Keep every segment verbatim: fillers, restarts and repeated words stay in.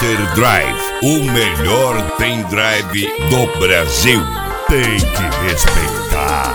Master Drive, o melhor pendrive do Brasil. Tem que respeitar.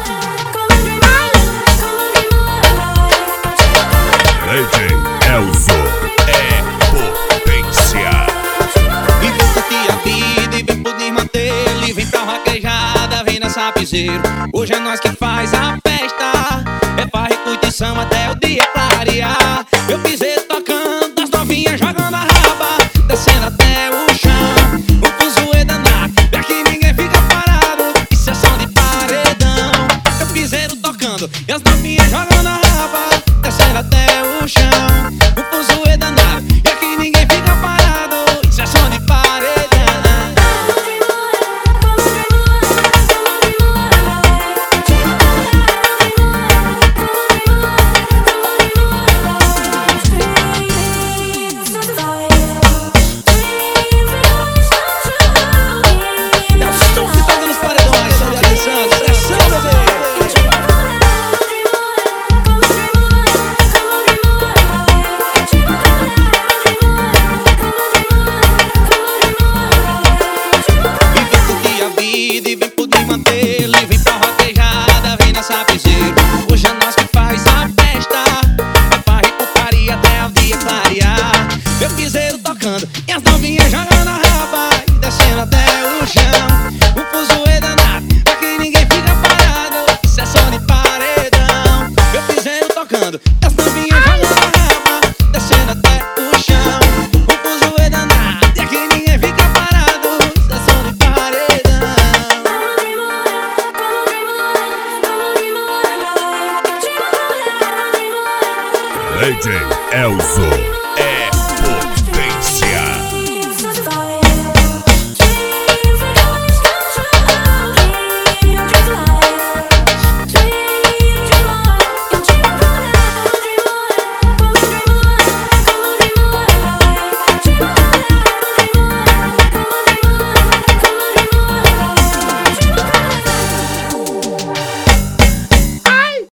D J Elzo é potência. E vem curtir a vida e vem poder manter. Ele vem pra vaquejada, vem dançar piseiro. Hoje é nós que faz a festa. É farra e curtição até o dia clarear. Eu piseiro tocando, as novinhas jogando a raba, descendo até o chão. O fuzuê danado, e aqui ninguém fica parado. Isso é som de paredão. Eu piseiro tocando, e as novinhas jogando a raba, descendo até o chão. O fuzuê danado, e aqui ninguém fica parado. Isso é som de paredão. Hoje é nós que faz a festa. É farra e putaria até o dia clarear. Meu piseiro tocando e as novinhas jogando a raba e descendo até o chão. O fuzuê danado, aqui ninguém fica parado. Isso é som de paredão. Meu piseiro tocando e as novinhas jogando a raba, descendo até o chão. O fuzuê danado, e aqui ninguém fica parado. Isso é som de paredão. D J Elzo.